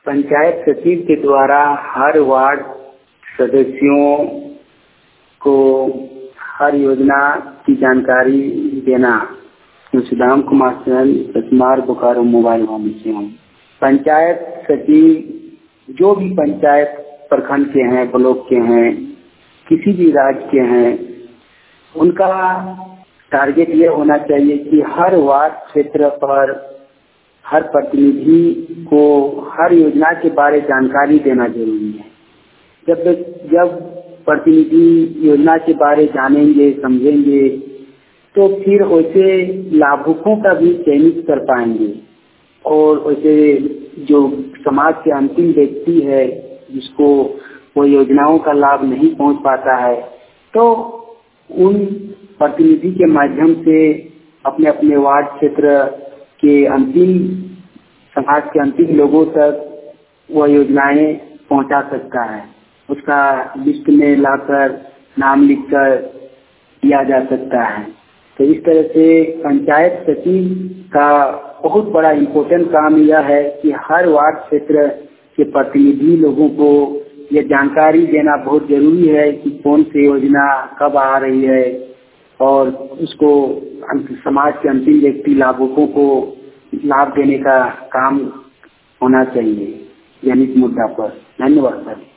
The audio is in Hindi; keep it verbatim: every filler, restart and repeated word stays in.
पंचायत सचिव के द्वारा हर वार्ड सदस्यों को हर योजना की जानकारी देना। सुदाम कुमार सेन, सतमार बोकारो मोबाइल वाले से हूँ। पंचायत सचिव जो भी पंचायत प्रखंड के हैं, ब्लॉक के हैं, किसी भी राज्य के हैं, उनका टारगेट ये होना चाहिए कि हर वार्ड क्षेत्र पर हर प्रतिनिधि को हर योजना के बारे जानकारी देना जरूरी है। जब जब प्रतिनिधि योजना के बारे जानेंगे, समझेंगे, तो फिर वैसे लाभुकों का भी चयनित कर पाएंगे और वैसे जो समाज के अंतिम व्यक्ति है जिसको वो योजनाओं का लाभ नहीं पहुंच पाता है, तो उन प्रतिनिधि के माध्यम से अपने अपने वार्ड क्षेत्र के अंतिम समाज के अंतिम लोगों तक वह योजनाएं पहुंचा सकता है। उसका लिस्ट में लाकर नाम लिखकर दिया जा सकता है। तो इस तरह से पंचायत सचिव का बहुत बड़ा इम्पोर्टेंट काम यह है कि हर वार्ड क्षेत्र के प्रतिनिधि लोगों को यह जानकारी देना बहुत जरूरी है कि कौन सी योजना कब आ रही है और उसको समाज के अंतिम व्यक्ति लाभुकों को लाभ देने का काम होना चाहिए जनित मुद्दा पर। धन्यवाद सर।